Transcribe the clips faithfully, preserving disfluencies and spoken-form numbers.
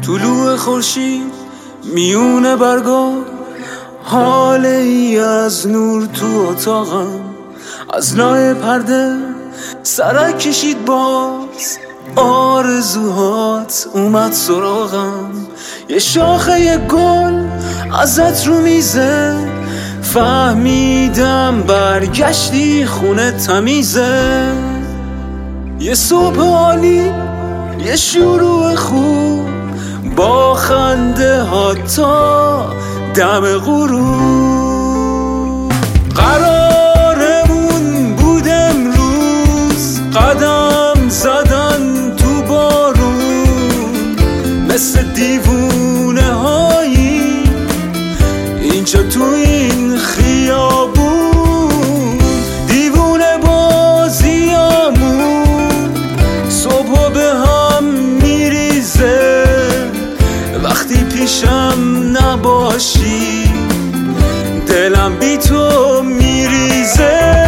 طلوع خورشید میونه برگا، حاله ای از نور تو اتاقم. از لای پرده سرک کشید باز، آرزوهات اومد سراغم. یه شاخه گل ازت رو میزه، فهمیدم برگشتی خونه تمیزه. یه صبح عالی، یه شروع خوب، با خنده ها تا دم غروب. قرارمون بود امروز قدم زدن تو بارون، مثل دیوونه هایی اینجا تو این خیابون. دیوونه بازیامون صبح به هم میریزه، وقتی پیشم نباشی دلم بی تو میریزه.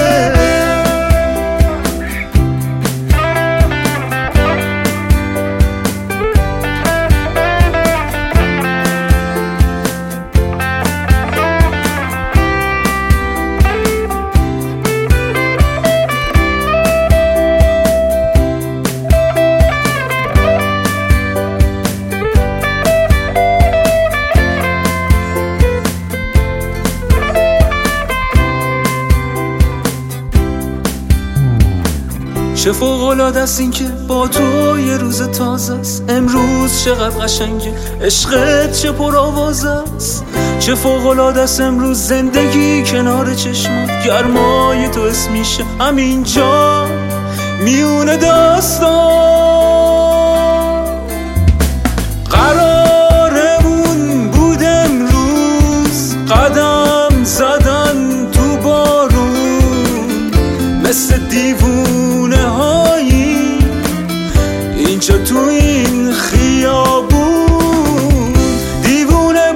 چه فوق‌العاده است این که با تو یه روز تازه است. امروز چقدر قشنگه، عشقت چه پرآوازه است. چه فوق‌العاده است امروز زندگی کنار چشمات، گرمای تو حس میشه همینجا میونه داستان. قرارمون بود امروز قدم زدن تو بارون، مثل دیوونه هایی اینجا تو این خیابون. دیوونه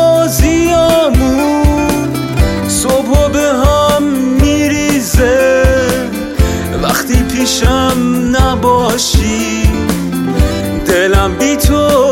بازیامون صبح به هم میریزه، وقتی پیشم نباشی دلم بی تو